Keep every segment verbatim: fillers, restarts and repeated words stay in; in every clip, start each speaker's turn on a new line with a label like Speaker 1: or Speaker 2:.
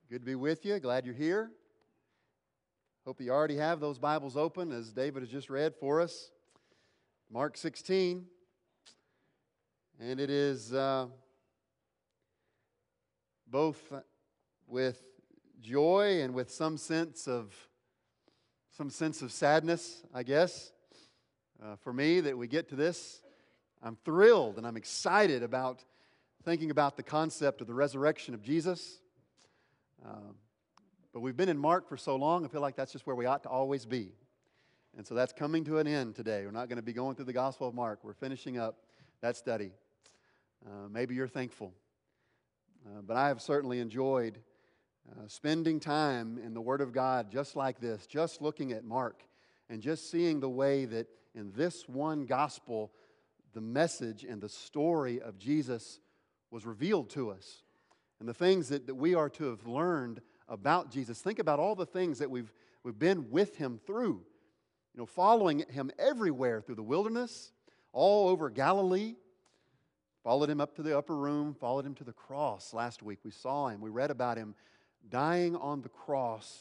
Speaker 1: Good to be with you. Glad you're here. Hope you already have those Bibles open as David has just read for us. Mark sixteen. And it is uh, both with joy and with some sense of some sense of sadness, I guess, uh, for me that we get to this. I'm thrilled and I'm excited about thinking about the concept of the resurrection of Jesus. Um, but we've been in Mark for so long, I feel like that's just where we ought to always be. And so that's coming to an end today. We're not going to be going through the Gospel of Mark. We're finishing up that study. Uh, maybe you're thankful. Uh, but I have certainly enjoyed uh, spending time in the Word of God just like this, just looking at Mark and just seeing the way that in this one Gospel, the message and the story of Jesus was revealed to us. And the things that, that we are to have learned about Jesus. Think about all the things that we've, we've been with Him through. You know, following Him everywhere through the wilderness, all over Galilee. Followed Him up to the upper room, followed Him to the cross. Last week we saw Him, we read about Him dying on the cross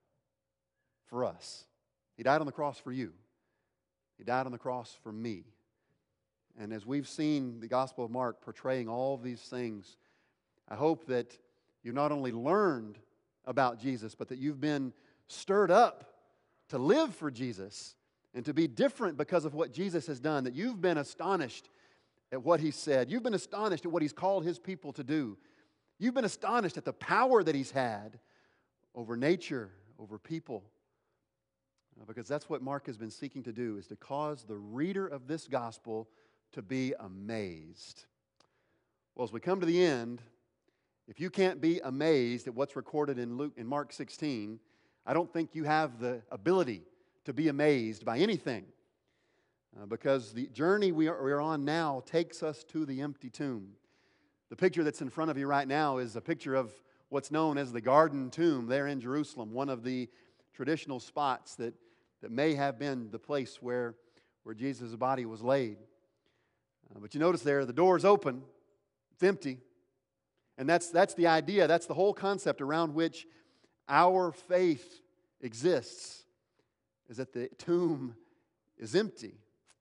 Speaker 1: for us. He died on the cross for you. He died on the cross for me. And as we've seen the Gospel of Mark portraying all of these things, I hope that you've not only learned about Jesus, but that you've been stirred up to live for Jesus and to be different because of what Jesus has done, that you've been astonished at what He said. You've been astonished at what He's called His people to do. You've been astonished at the power that He's had over nature, over people. Because that's what Mark has been seeking to do, is to cause the reader of this gospel to be amazed. Well, as we come to the end, if you can't be amazed at what's recorded in Luke in Mark sixteen, I don't think you have the ability to be amazed by anything. Uh, because the journey we are, we are on now takes us to the empty tomb. The picture that's in front of you right now is a picture of what's known as the Garden Tomb there in Jerusalem, one of the traditional spots that, that may have been the place where, where Jesus' body was laid. Uh, but you notice there, the door is open, it's empty. And that's, that's the idea, that's the whole concept around which our faith exists, is that the tomb is empty.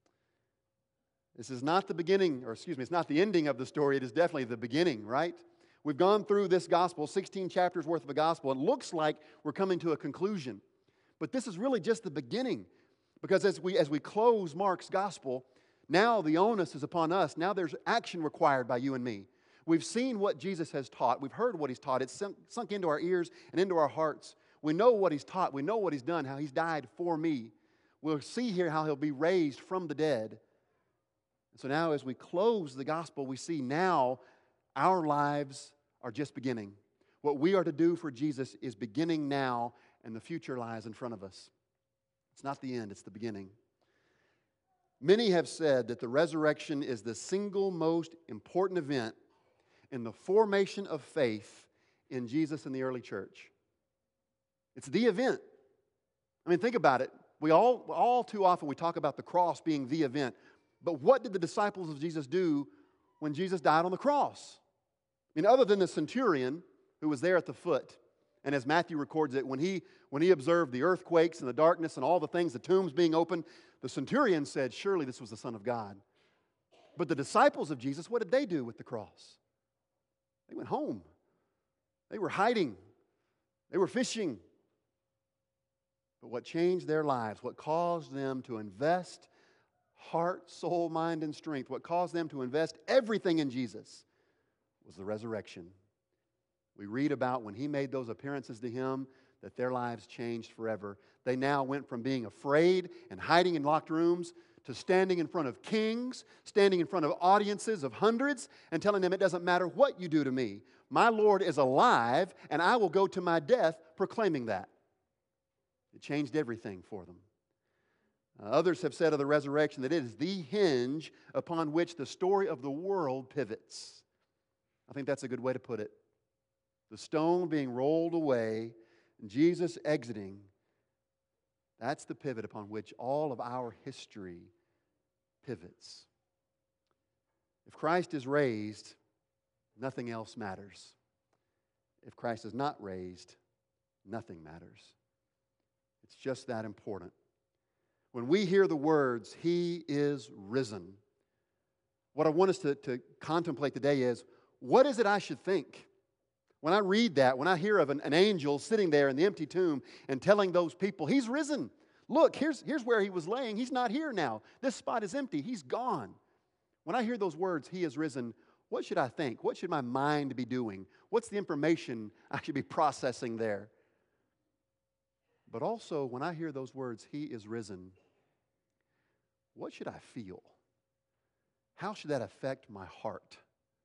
Speaker 1: This is not the beginning, or excuse me, it's not the ending of the story, it is definitely the beginning, right? We've gone through this gospel, sixteen chapters worth of a gospel. It looks like we're coming to a conclusion. But this is really just the beginning. Because as we, as we close Mark's gospel, now the onus is upon us. Now there's action required by you and me. We've seen what Jesus has taught. We've heard what He's taught. It's sunk, sunk into our ears and into our hearts. We know what He's taught. We know what He's done, how He's died for me. We'll see here how He'll be raised from the dead. So now as we close the gospel, we see now our lives are just beginning. What we are to do for Jesus is beginning now, and the future lies in front of us. It's not the end, it's the beginning. Many have said that the resurrection is the single most important event in the formation of faith in Jesus and the early church. It's the event. I mean, think about it. We all, all too often we talk about the cross being the event. But what did the disciples of Jesus do when Jesus died on the cross? I mean, other than the centurion who was there at the foot, and as Matthew records it, when he, when he observed the earthquakes and the darkness and all the things, the tombs being opened, the centurion said, surely this was the Son of God. But the disciples of Jesus, what did they do with the cross? They went home. They were hiding. They were fishing. But what changed their lives, what caused them to invest heart, soul, mind, and strength, what caused them to invest everything in Jesus was the resurrection. We read about when He made those appearances to Him that their lives changed forever. They now went from being afraid and hiding in locked rooms to standing in front of kings, standing in front of audiences of hundreds, and telling them it doesn't matter what you do to me. My Lord is alive, and I will go to my death proclaiming that. It changed everything for them. Uh, others have said of the resurrection that it is the hinge upon which the story of the world pivots. I think that's a good way to put it. The stone being rolled away, and Jesus exiting, that's the pivot upon which all of our history pivots. If Christ is raised, nothing else matters. if Christ is not raised, nothing matters. It's just that important. When we hear the words, He is risen, what I want us to, to contemplate today is, what is it I should think? When I read that, when I hear of an, an angel sitting there in the empty tomb and telling those people, He's risen. Look, here's, here's where He was laying. He's not here now. This spot is empty. He's gone. When I hear those words, He is risen, what should I think? What should my mind be doing? What's the information I should be processing there? But also, when I hear those words, He is risen, what should I feel? How should that affect my heart?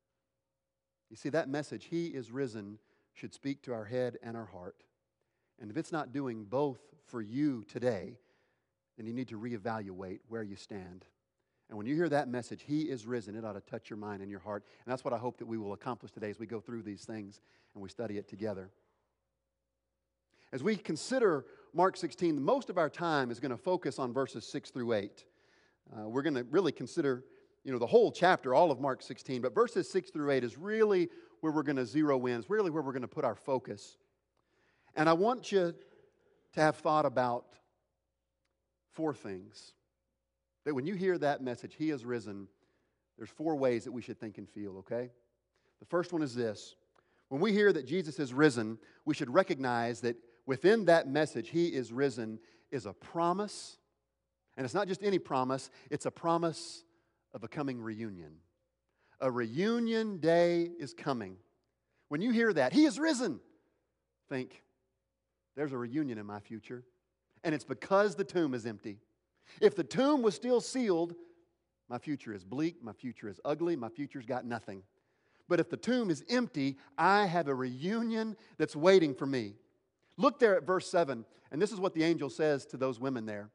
Speaker 1: You see, that message, He is risen, should speak to our head and our heart. And if it's not doing both for you today, then you need to reevaluate where you stand. And when you hear that message, He is risen, it ought to touch your mind and your heart. And that's what I hope that we will accomplish today as we go through these things and we study it together. As we consider Mark sixteen, most of our time is going to focus on verses six through eight. Uh, we're going to really consider, you know, the whole chapter, all of Mark sixteen, but verses six through eight is really where we're going to zero in, it's really where we're going to put our focus. And I want you to have thought about four things. That when you hear that message, He is risen, there's four ways that we should think and feel, okay? The first one is this. When we hear that Jesus is risen, we should recognize that within that message, He is risen, is a promise. And it's not just any promise, it's a promise of a coming reunion. A reunion day is coming. When you hear that, He is risen, think, there's a reunion in my future. And it's because the tomb is empty. If the tomb was still sealed, my future is bleak, my future is ugly, my future's got nothing. But if the tomb is empty, I have a reunion that's waiting for me. Look there at verse seven, and this is what the angel says to those women there.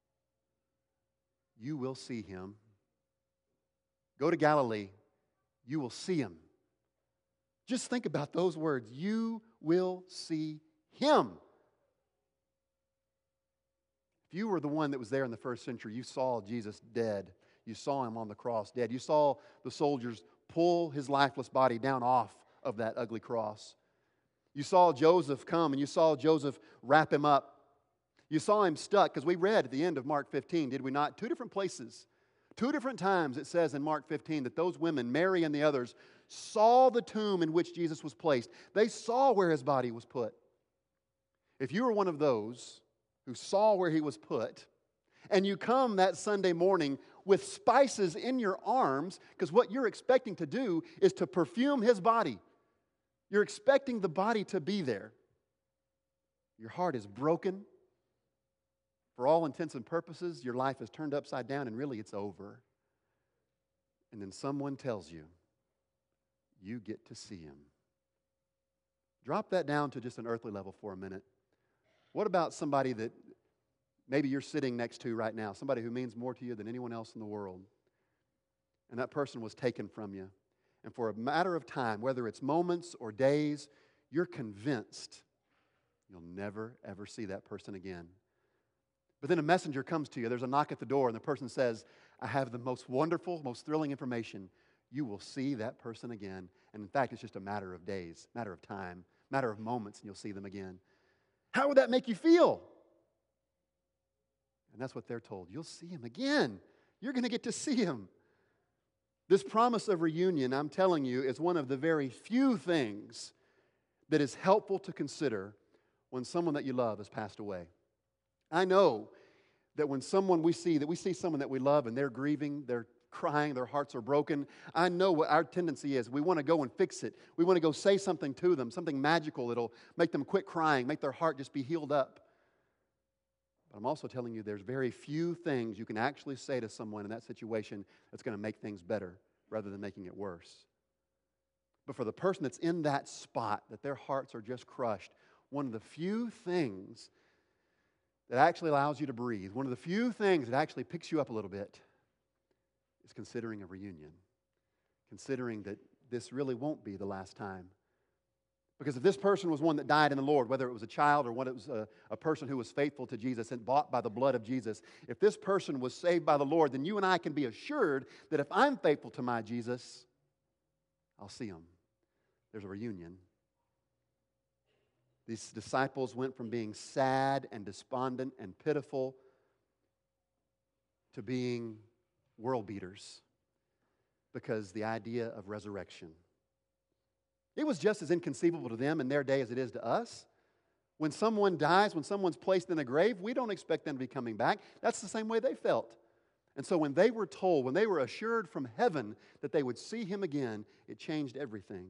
Speaker 1: You will see Him. Go to Galilee. You will see Him. Just think about those words. You will see Him. If you were the one that was there in the first century, you saw Jesus dead. You saw Him on the cross dead. You saw the soldiers pull His lifeless body down off of that ugly cross. You saw Joseph come and you saw Joseph wrap Him up. You saw Him stuck, because we read at the end of Mark fifteen, did we not? Two different places. Two different times it says in Mark fifteen that those women, Mary and the others, saw the tomb in which Jesus was placed. They saw where His body was put. If you were one of those who saw where He was put, and you come that Sunday morning with spices in your arms, because what you're expecting to do is to perfume His body. You're expecting the body to be there. Your heart is broken. For all intents and purposes, your life is turned upside down, and really it's over. And then someone tells you, you get to see Him. Drop that down to just an earthly level for a minute. What about somebody that maybe you're sitting next to right now, somebody who means more to you than anyone else in the world, and that person was taken from you, and for a matter of time, whether it's moments or days, you're convinced you'll never, ever see that person again. But then a messenger comes to you, there's a knock at the door, and the person says, I have the most wonderful, most thrilling information. You will see that person again. And in fact, it's just a matter of days, matter of time, matter of moments, and you'll see them again. How would that make you feel? And that's what they're told. You'll see Him again. You're going to get to see Him. This promise of reunion, I'm telling you, is one of the very few things that is helpful to consider when someone that you love has passed away. I know that when someone we see, that we see someone that we love and they're grieving, they're crying, their hearts are broken, I know what our tendency is. We want to go and fix it. We want to go say something to them, something magical that'll make them quit crying, make their heart just be healed up. But I'm also telling you there's very few things you can actually say to someone in that situation that's going to make things better rather than making it worse. But for the person that's in that spot, that their hearts are just crushed, one of the few things that actually allows you to breathe, one of the few things that actually picks you up a little bit, is considering a reunion. Considering that this really won't be the last time. Because if this person was one that died in the Lord, whether it was a child or whether it was a, a person who was faithful to Jesus and bought by the blood of Jesus, if this person was saved by the Lord, then you and I can be assured that if I'm faithful to my Jesus, I'll see Him. There's a reunion. These disciples went from being sad and despondent and pitiful to being world beaters because the idea of resurrection. It was just as inconceivable to them in their day as it is to us. When someone dies, when someone's placed in a grave, we don't expect them to be coming back. That's the same way they felt. And so when they were told, when they were assured from heaven that they would see him again, it changed everything.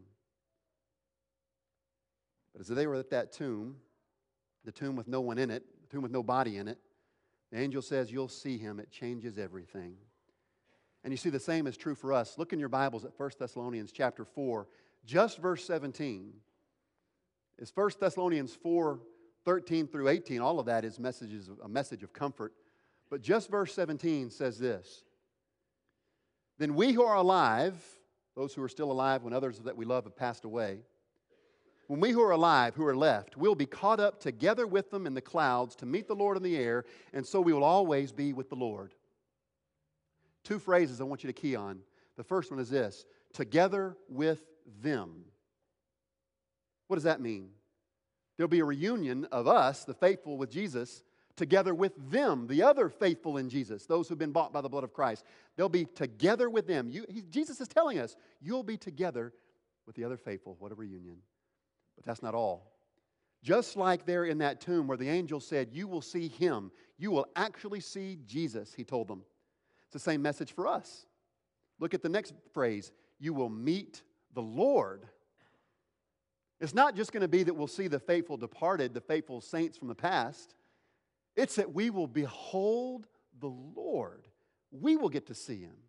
Speaker 1: But as they were at that tomb, the tomb with no one in it, the tomb with no body in it, the angel says, you'll see him. It changes everything. And you see the same is true for us. Look in your Bibles at First Thessalonians chapter four, just verse seventeen. It's First Thessalonians four, thirteen through eighteen. All of that is messages, a message of comfort. But just verse seventeen says this. Then we who are alive, those who are still alive when others that we love have passed away, when we who are alive, who are left, will be caught up together with them in the clouds to meet the Lord in the air, and so we will always be with the Lord. Two phrases I want you to key on. The first one is this, together with them. What does that mean? There'll be a reunion of us, the faithful with Jesus, together with them, the other faithful in Jesus, those who've been bought by the blood of Christ. They'll be together with them. You, he, Jesus is telling us, you'll be together with the other faithful. What a reunion. But that's not all. Just like there in that tomb where the angel said, you will see him. You will actually see Jesus, he told them. It's the same message for us. Look at the next phrase. You will meet the Lord. It's not just going to be that we'll see the faithful departed, the faithful saints from the past. It's that we will behold the Lord. We will get to see him.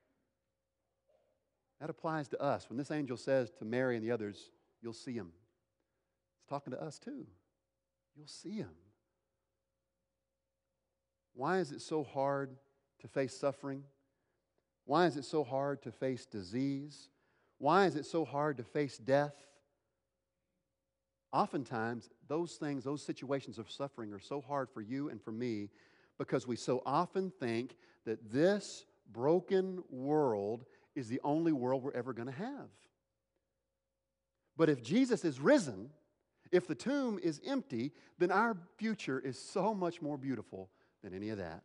Speaker 1: That applies to us. When this angel says to Mary and the others, you'll see him. It's talking to us too. You'll see him. Why is it so hard to face suffering? Why is it so hard to face disease? Why is it so hard to face death? Oftentimes, those things, those situations of suffering are so hard for you and for me because we so often think that this broken world is the only world we're ever going to have. But if Jesus is risen, if the tomb is empty, then our future is so much more beautiful than any of that.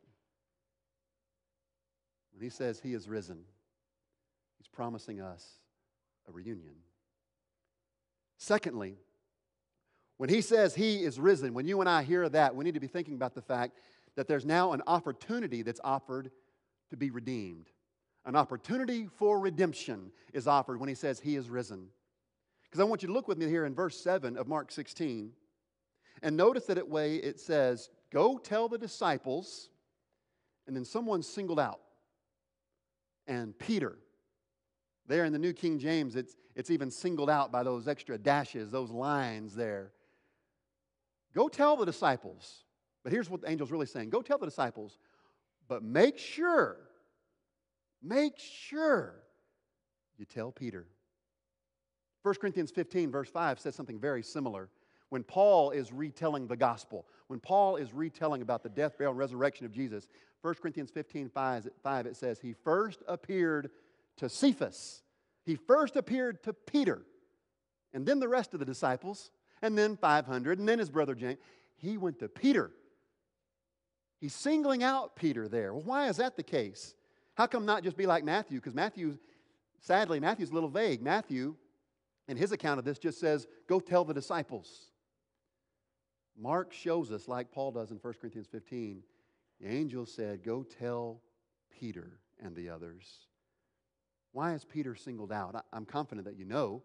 Speaker 1: When he says he is risen, he's promising us a reunion. Secondly, when he says he is risen, when you and I hear that, we need to be thinking about the fact that there's now an opportunity that's offered to be redeemed. An opportunity for redemption is offered when he says he is risen. Because I want you to look with me here in verse seven of Mark sixteen. And notice that it way it says, go tell the disciples, and then someone's singled out. And Peter. There in the New King James, it's, it's even singled out by those extra dashes, those lines there. Go tell the disciples. But here's what the angel's really saying. Go tell the disciples, but make sure, make sure you tell Peter. First Corinthians fifteen, verse five says something very similar. When Paul is retelling the gospel, when Paul is retelling about the death, burial, and resurrection of Jesus, First Corinthians fifteen, five, it says, he first appeared to Cephas. He first appeared to Peter, and then the rest of the disciples, and then five hundred, and then his brother James. He went to Peter. He's singling out Peter there. Well, why is that the case? How come not just be like Matthew? Because Matthew, sadly, Matthew's a little vague. Matthew, in his account of this, just says, go tell the disciples. Mark shows us, like Paul does in First Corinthians fifteen, the angel said, go tell Peter and the others. Why is Peter singled out? I'm confident that you know.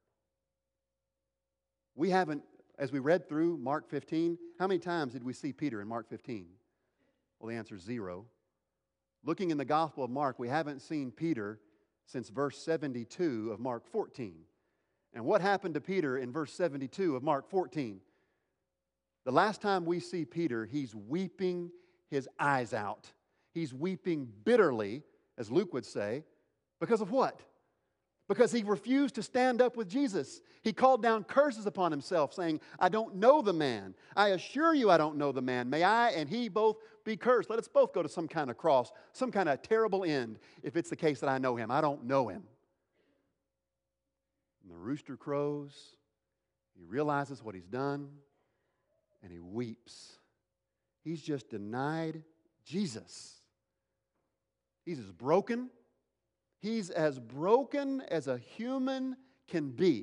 Speaker 1: We haven't, as we read through Mark fifteen, how many times did we see Peter in Mark fifteen? Well, the answer is zero. Looking in the Gospel of Mark, we haven't seen Peter since verse seventy-two of Mark fourteen. And what happened to Peter in verse seventy-two of Mark fourteen? The last time we see Peter, he's weeping his eyes out. He's weeping bitterly, as Luke would say, because of what? Because he refused to stand up with Jesus. He called down curses upon himself, saying, I don't know the man. I assure you I don't know the man. May I and he both be cursed. Let us both go to some kind of cross, some kind of terrible end, if it's the case that I know him. I don't know him. And the rooster crows. He realizes what he's done, and he weeps. He's just denied Jesus. He's as broken. He's as broken as a human can be.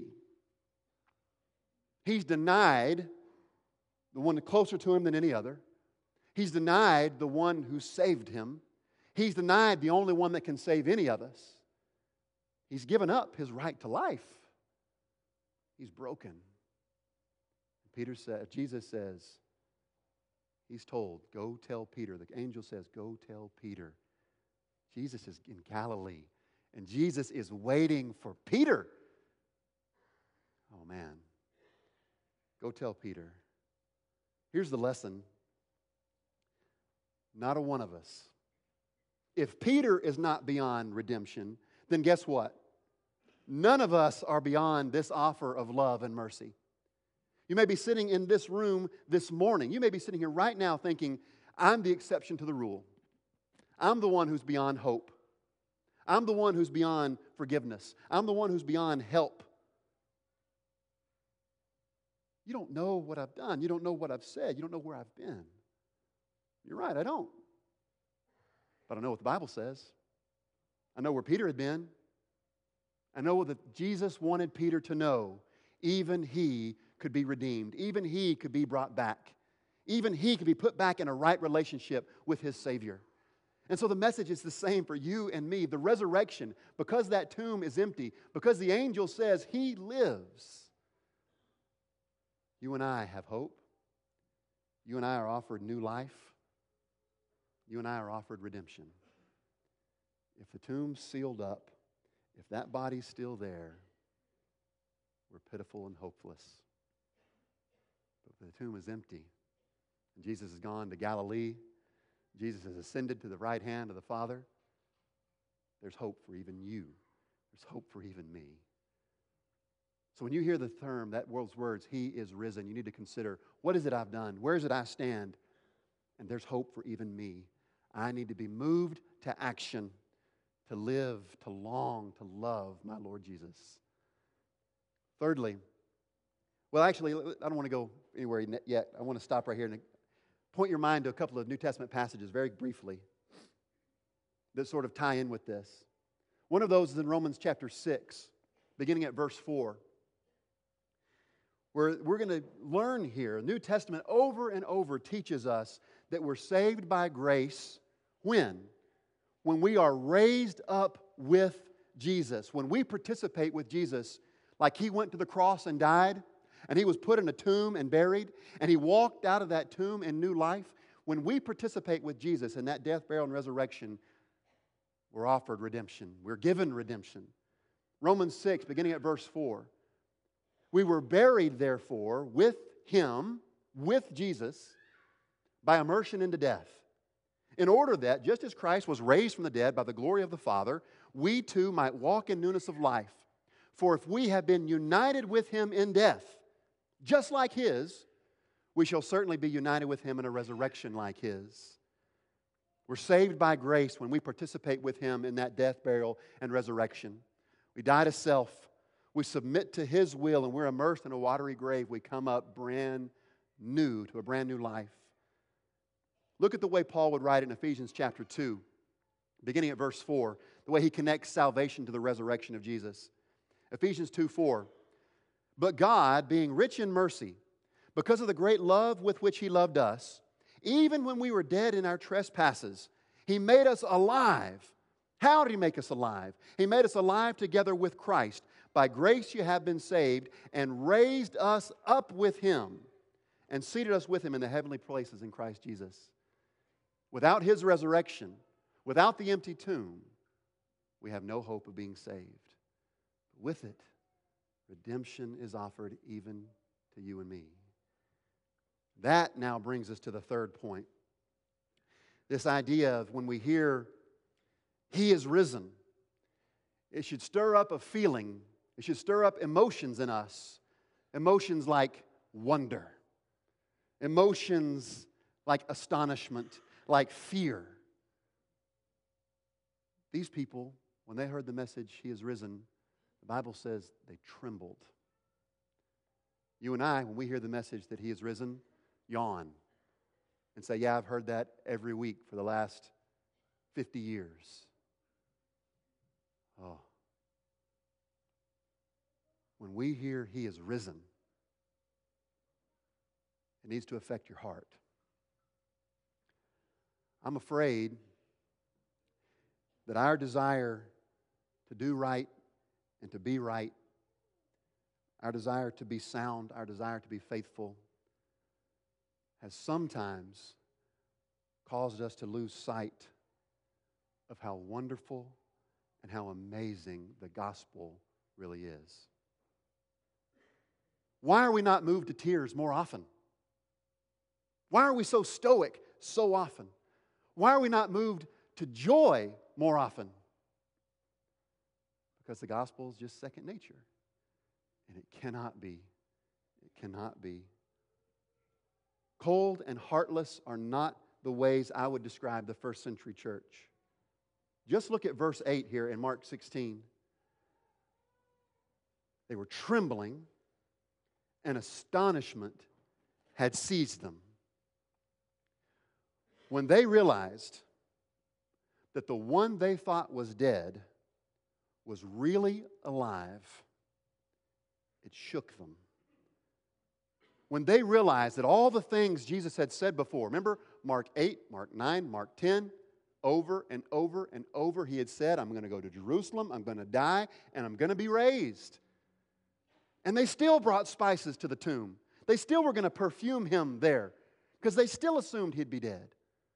Speaker 1: He's denied the one closer to him than any other. He's denied the one who saved him. He's denied the only one that can save any of us. He's given up his right to life. He's broken. Peter said, Jesus says, he's told, go tell Peter. The angel says, go tell Peter. Jesus is in Galilee, and Jesus is waiting for Peter. Oh, man. Go tell Peter. Here's the lesson. Not a one of us. If Peter is not beyond redemption, then guess what? None of us are beyond this offer of love and mercy. You may be sitting in this room this morning. You may be sitting here right now thinking, I'm the exception to the rule. I'm the one who's beyond hope. I'm the one who's beyond forgiveness. I'm the one who's beyond help. You don't know what I've done. You don't know what I've said. You don't know where I've been. You're right, I don't. But I know what the Bible says. I know where Peter had been. I know that Jesus wanted Peter to know even he could be redeemed. Even he could be brought back. Even he could be put back in a right relationship with his Savior. And so the message is the same for you and me. The resurrection, because that tomb is empty, because the angel says he lives, you and I have hope. You and I are offered new life. You and I are offered redemption. If the tomb's sealed up, if that body's still there, we're pitiful and hopeless. But the tomb is empty. And Jesus has gone to Galilee. Jesus has ascended to the right hand of the Father. There's hope for even you. There's hope for even me. So when you hear the term, that world's words, He is risen, you need to consider, what is it I've done? Where is it I stand? And there's hope for even me. I need to be moved to action, to live, to long, to love my Lord Jesus. Thirdly, well, actually, I don't want to go anywhere yet. I want to stop right here and point your mind to a couple of New Testament passages very briefly that sort of tie in with this. One of those is in Romans chapter six, beginning at verse four, where we're going to learn here. The New Testament over and over teaches us that we're saved by grace when? When we are raised up with Jesus. When we participate with Jesus, like He went to the cross and died, and He was put in a tomb and buried, and He walked out of that tomb in new life. When we participate with Jesus in that death, burial, and resurrection, we're offered redemption. We're given redemption. Romans six, beginning at verse four. We were buried, therefore, with Him, with Jesus, by immersion into death, in order that, just as Christ was raised from the dead by the glory of the Father, we too might walk in newness of life. For if we have been united with Him in death, just like His, we shall certainly be united with Him in a resurrection like His. We're saved by grace when we participate with Him in that death, burial, and resurrection. We die to self. We submit to His will, and we're immersed in a watery grave. We come up brand new to a brand new life. Look at the way Paul would write it in Ephesians chapter two, beginning at verse four, the way he connects salvation to the resurrection of Jesus. Ephesians two four. But God, being rich in mercy, because of the great love with which He loved us, even when we were dead in our trespasses, He made us alive. How did He make us alive? He made us alive together with Christ. By grace you have been saved, and raised us up with Him, and seated us with Him in the heavenly places in Christ Jesus. Without His resurrection, without the empty tomb, we have no hope of being saved. With it, redemption is offered even to you and me. That now brings us to the third point. This idea of when we hear He is risen, it should stir up a feeling. It should stir up emotions in us. Emotions like wonder. Emotions like astonishment, like fear. These people, when they heard the message, He is risen, the Bible says they trembled. You and I, when we hear the message that He is risen, yawn and say, yeah, I've heard that every week for the last fifty years. Oh. When we hear He is risen, it needs to affect your heart. I'm afraid that our desire to do right and to be right, our desire to be sound, our desire to be faithful, has sometimes caused us to lose sight of how wonderful and how amazing the gospel really is. Why are we not moved to tears more often? Why are we so stoic so often? Why are we not moved to joy more often? Because the gospel is just second nature. And it cannot be. It cannot be. Cold and heartless are not the ways I would describe the first century church. Just look at verse eight here in Mark sixteen. They were trembling, and astonishment had seized them. When they realized that the one they thought was dead was really alive, it shook them. When they realized that all the things Jesus had said before, remember Mark eight, Mark nine, Mark ten, over and over and over He had said, I'm going to go to Jerusalem, I'm going to die, and I'm going to be raised. And they still brought spices to the tomb. They still were going to perfume Him there because they still assumed He'd be dead.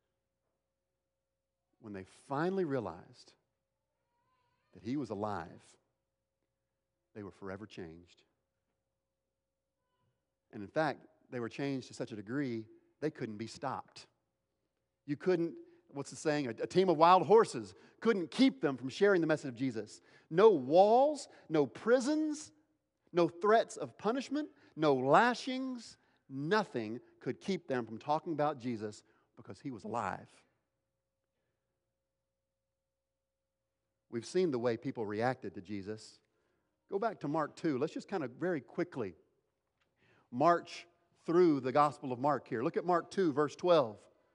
Speaker 1: When they finally realized that He was alive, they were forever changed. And in fact, they were changed to such a degree, they couldn't be stopped. You couldn't, what's the saying, a, a team of wild horses couldn't keep them from sharing the message of Jesus. No walls, no prisons, no threats of punishment, no lashings, nothing could keep them from talking about Jesus because He was alive. We've seen the way people reacted to Jesus. Go back to Mark two. Let's just kind of very quickly march through the Gospel of Mark here. Look at Mark two, verse twelve.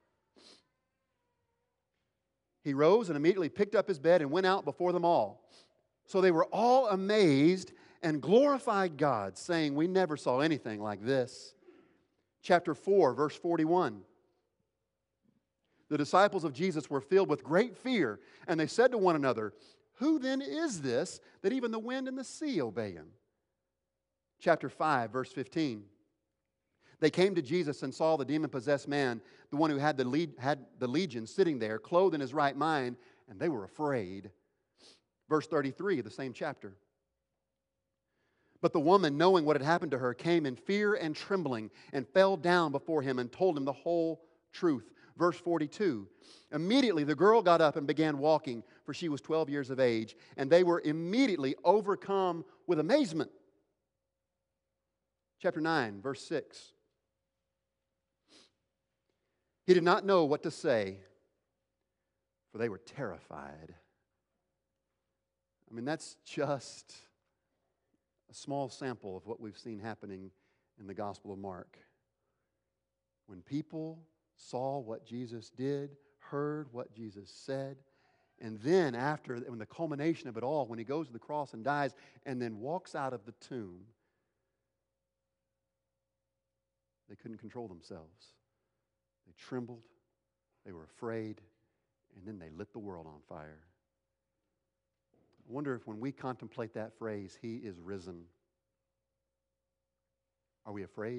Speaker 1: He rose and immediately picked up his bed and went out before them all. So they were all amazed and glorified God, saying, we never saw anything like this. Chapter four, verse forty-one. The disciples of Jesus were filled with great fear, and they said to one another, who then is this that even the wind and the sea obey Him? Chapter five, verse fifteen. They came to Jesus and saw the demon-possessed man, the one who had the, lead, had the legion, sitting there, clothed in his right mind, and they were afraid. Verse thirty-three of the same chapter. But the woman, knowing what had happened to her, came in fear and trembling and fell down before Him and told Him the whole truth. Verse forty-two, immediately the girl got up and began walking, for she was twelve years of age, and they were immediately overcome with amazement. Chapter nine, verse six. He did not know what to say, for they were terrified. I mean, that's just a small sample of what we've seen happening in the Gospel of Mark. When people saw what Jesus did, heard what Jesus said, and then after, when the culmination of it all, when He goes to the cross and dies, and then walks out of the tomb, they couldn't control themselves. They trembled, they were afraid, and then they lit the world on fire. I wonder if when we contemplate that phrase, He is risen, are we afraid?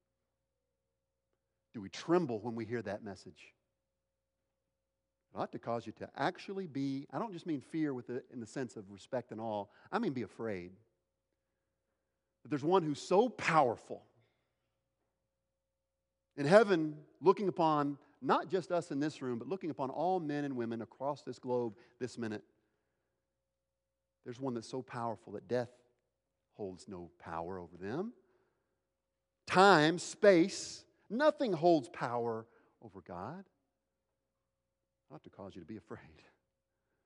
Speaker 1: Do we tremble when we hear that message? It ought to cause you to actually be, I don't just mean fear with the, in the sense of respect and awe, I mean be afraid. That there's one who's so powerful in heaven, looking upon not just us in this room, but looking upon all men and women across this globe this minute. There's one that's so powerful that death holds no power over them. Time, space, nothing holds power over God. It ought to cause you to be afraid.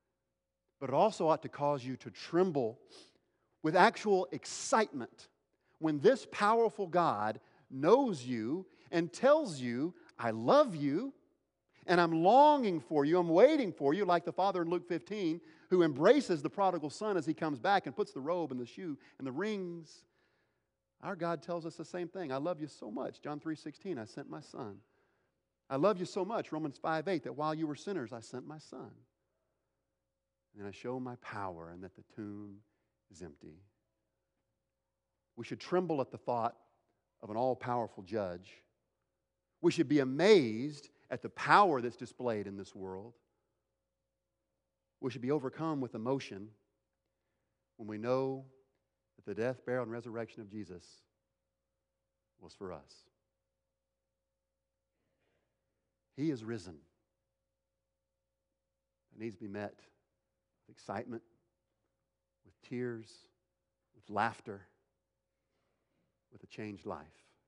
Speaker 1: But it also ought to cause you to tremble with actual excitement, when this powerful God knows you and tells you, I love you, and I'm longing for you, I'm waiting for you, like the father in Luke fifteen, who embraces the prodigal son as he comes back and puts the robe and the shoe and the rings. Our God tells us the same thing. I love you so much. John three sixteen, I sent my son. I love you so much. Romans five eight, that while you were sinners, I sent my son. And I show my power and that the tomb is empty. We should tremble at the thought of an all-powerful judge. We should be amazed at the power that's displayed in this world. We should be overcome with emotion when we know that the death, burial, and resurrection of Jesus was for us. He is risen. It needs to be met with excitement, with tears, with laughter, with a changed life.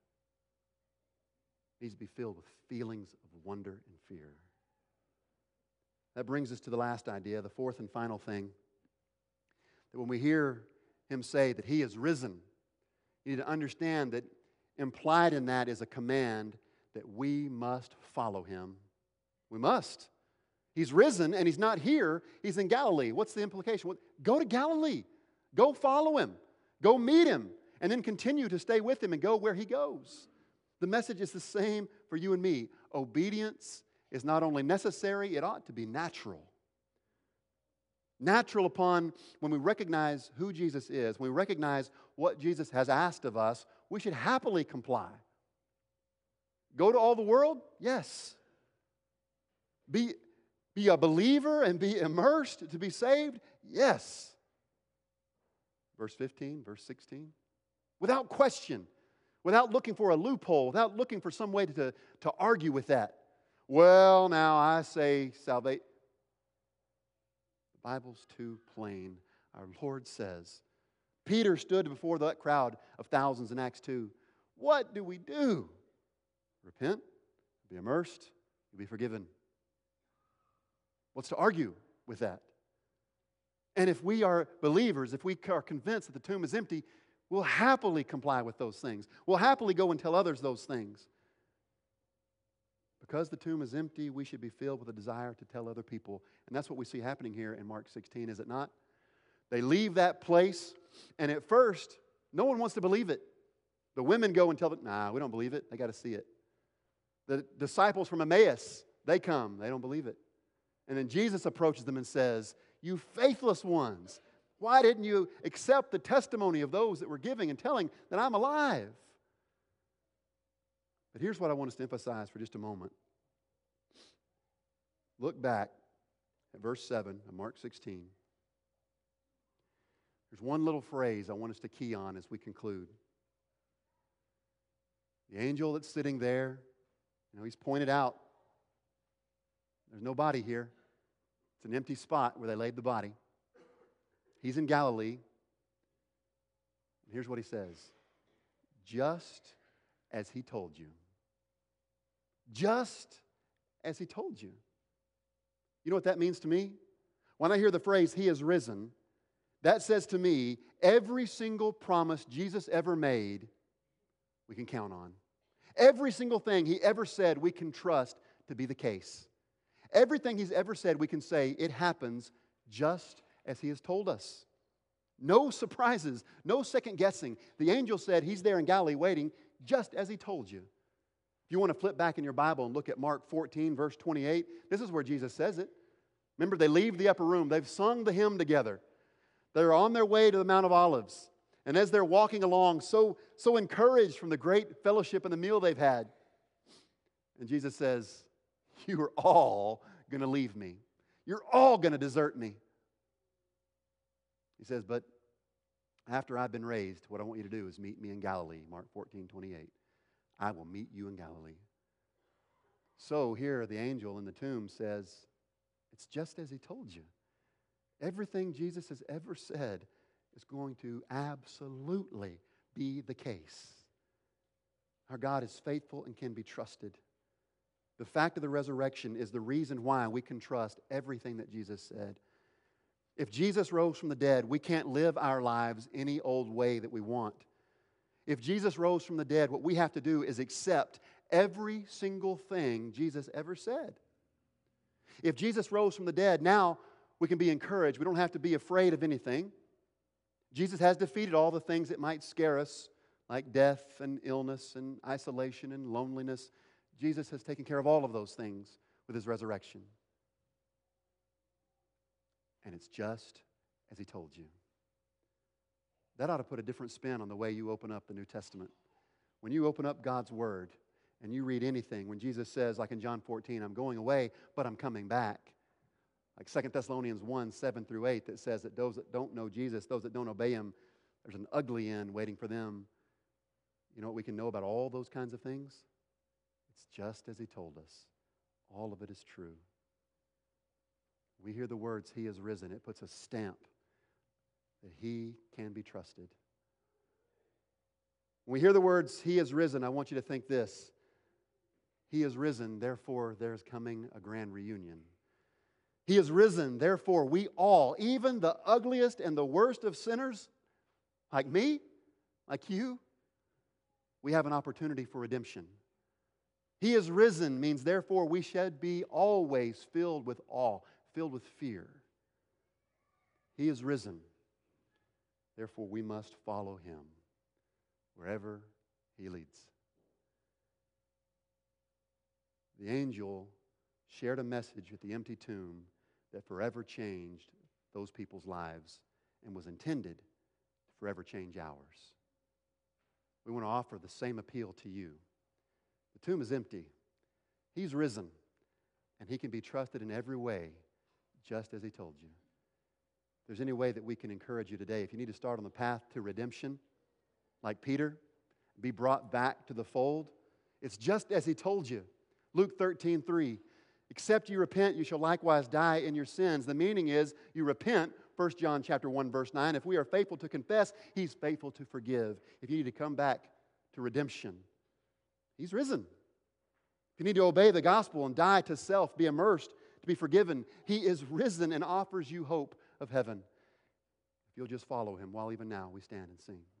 Speaker 1: It needs to be filled with feelings of wonder and fear. That brings us to the last idea, the fourth and final thing. That when we hear him say that he is risen, you need to understand that implied in that is a command that we must follow him. We must. He's risen and he's not here. He's in Galilee. What's the implication? Go to Galilee. Go follow him. Go meet him. And then continue to stay with him and go where he goes. The message is the same for you and me. Obedience is not only necessary, it ought to be natural. Natural upon when we recognize who Jesus is, when we recognize what Jesus has asked of us, we should happily comply. Go to all the world? Yes. Be, be a believer and be immersed to be saved? Yes. Verse fifteen, verse sixteen. Without question, without looking for a loophole, without looking for some way to, to argue with that. Well, now I say salvation. The Bible's too plain. Our Lord says, Peter stood before that crowd of thousands in Acts two. What do we do? Repent, be immersed, you'll be forgiven. What's to argue with that? And if we are believers, if we are convinced that the tomb is empty, we'll happily comply with those things. We'll happily go and tell others those things. Because the tomb is empty, we should be filled with a desire to tell other people. And that's what we see happening here in Mark sixteen, is it not? They leave that place, and at first, no one wants to believe it. The women go and tell them, nah, we don't believe it. They got to see it. The disciples from Emmaus, they come. They don't believe it. And then Jesus approaches them and says, you faithless ones, why didn't you accept the testimony of those that were giving and telling that I'm alive? But here's what I want us to emphasize for just a moment. Look back at verse seven of Mark sixteen. There's one little phrase I want us to key on as we conclude. The angel that's sitting there, you know, he's pointed out, there's no body here. It's an empty spot where they laid the body. He's in Galilee. And here's what he says. Just as he told you. Just as he told you. You know what that means to me? When I hear the phrase, he is risen, that says to me, every single promise Jesus ever made, we can count on. Every single thing he ever said, we can trust to be the case. Everything he's ever said, we can say, it happens just as he has told us. No surprises, no second guessing. The angel said he's there in Galilee waiting just as he told you. If you want to flip back in your Bible and look at Mark fourteen, verse twenty-eight, this is where Jesus says it. Remember, they leave the upper room. They've sung the hymn together. They're on their way to the Mount of Olives. And as they're walking along, so, so encouraged from the great fellowship and the meal they've had, and Jesus says, you are all going to leave me. You're all going to desert me. He says, but after I've been raised, what I want you to do is meet me in Galilee. Mark fourteen, twenty-eight. I will meet you in Galilee. So here the angel in the tomb says, it's just as he told you. Everything Jesus has ever said is going to absolutely be the case. Our God is faithful and can be trusted. The fact of the resurrection is the reason why we can trust everything that Jesus said. If Jesus rose from the dead, we can't live our lives any old way that we want. If Jesus rose from the dead, what we have to do is accept every single thing Jesus ever said. If Jesus rose from the dead, now we can be encouraged. We don't have to be afraid of anything. Jesus has defeated all the things that might scare us, like death and illness and isolation and loneliness. Jesus has taken care of all of those things with His resurrection. And it's just as He told you. That ought to put a different spin on the way you open up the New Testament. When you open up God's Word and you read anything, when Jesus says, like in John fourteen, I'm going away, but I'm coming back. Like Second Thessalonians one, seven through eight, that says that those that don't know Jesus, those that don't obey Him, there's an ugly end waiting for them. You know what we can know about all those kinds of things? It's just as He told us. All of it is true. We hear the words, He is risen. It puts a stamp that He can be trusted. When we hear the words, He is risen, I want you to think this. He is risen, therefore there's coming a grand reunion. He is risen, therefore we all, even the ugliest and the worst of sinners, like me, like you, we have an opportunity for redemption. He is risen means therefore we should be always filled with awe, filled with fear. He is risen. Therefore, we must follow Him wherever He leads. The angel shared a message at the empty tomb that forever changed those people's lives and was intended to forever change ours. We want to offer the same appeal to you. The tomb is empty. He's risen, and He can be trusted in every way, just as He told you. If there's any way that we can encourage you today, if you need to start on the path to redemption, like Peter, be brought back to the fold, it's just as He told you. Luke thirteen three, except you repent, you shall likewise die in your sins. The meaning is, you repent, First John chapter one, verse nine. If we are faithful to confess, He's faithful to forgive. If you need to come back to redemption, He's risen. If you need to obey the gospel and die to self, be immersed, to be forgiven, He is risen and offers you hope of heaven. If you'll just follow Him while even now we stand and sing.